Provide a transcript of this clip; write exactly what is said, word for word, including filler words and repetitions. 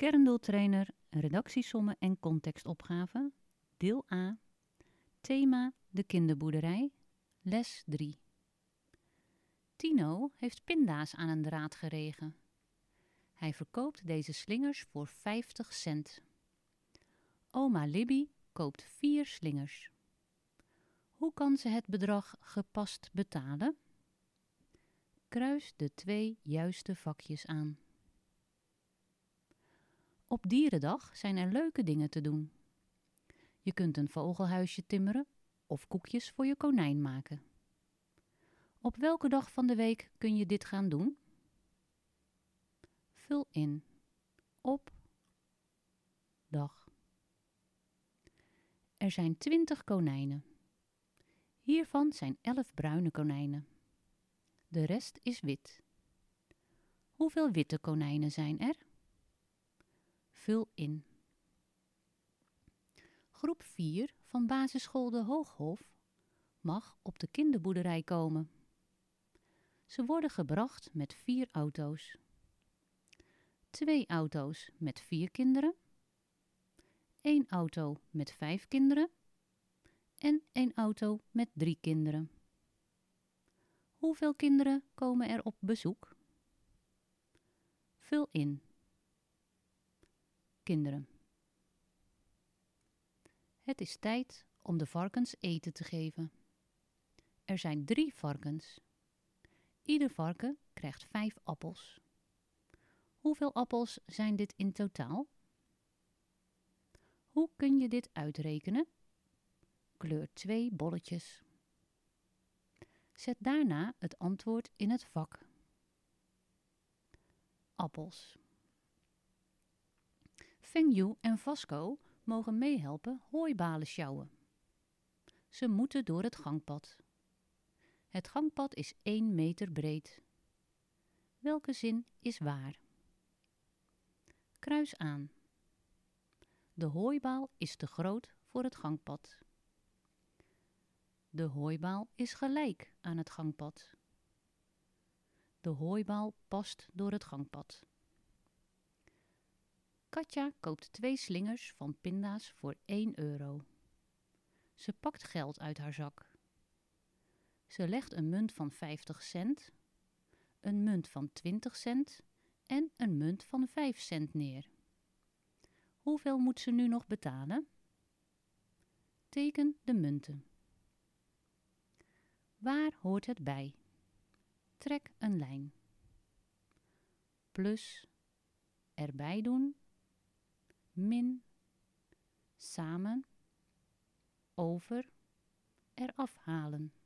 Kerndoeltrainer, redactiesommen en contextopgave, deel A, thema de kinderboerderij, les drie. Tino heeft pinda's aan een draad geregen. Hij verkoopt deze slingers voor vijftig cent. Oma Libby koopt vier slingers. Hoe kan ze het bedrag gepast betalen? Kruis de twee juiste vakjes aan. Op dierendag zijn er leuke dingen te doen. Je kunt een vogelhuisje timmeren of koekjes voor je konijn maken. Op welke dag van de week kun je dit gaan doen? Vul in. Op dag. Er zijn twintig konijnen. Hiervan zijn elf bruine konijnen. De rest is wit. Hoeveel witte konijnen zijn er? Vul in. Groep vier van basisschool De Hooghof mag op de kinderboerderij komen. Ze worden gebracht met vier auto's. Twee auto's met vier kinderen, één auto met vijf kinderen en één auto met drie kinderen. Hoeveel kinderen komen er op bezoek? Vul in. Kinderen. Het is tijd om de varkens eten te geven. Er zijn drie varkens. Ieder varken krijgt vijf appels. Hoeveel appels zijn dit in totaal? Hoe kun je dit uitrekenen? Kleur twee bolletjes. Zet daarna het antwoord in het vak. Appels. Fengyu en Vasco mogen meehelpen hooibalen sjouwen. Ze moeten door het gangpad. Het gangpad is één meter breed. Welke zin is waar? Kruis aan. De hooibaal is te groot voor het gangpad. De hooibaal is gelijk aan het gangpad. De hooibaal past door het gangpad. Katja koopt twee slingers van pinda's voor één euro. Ze pakt geld uit haar zak. Ze legt een munt van vijftig cent, een munt van twintig cent en een munt van vijf cent neer. Hoeveel moet ze nu nog betalen? Teken de munten. Waar hoort het bij? Trek een lijn. Plus, erbij doen, min, samen, over, eraf halen.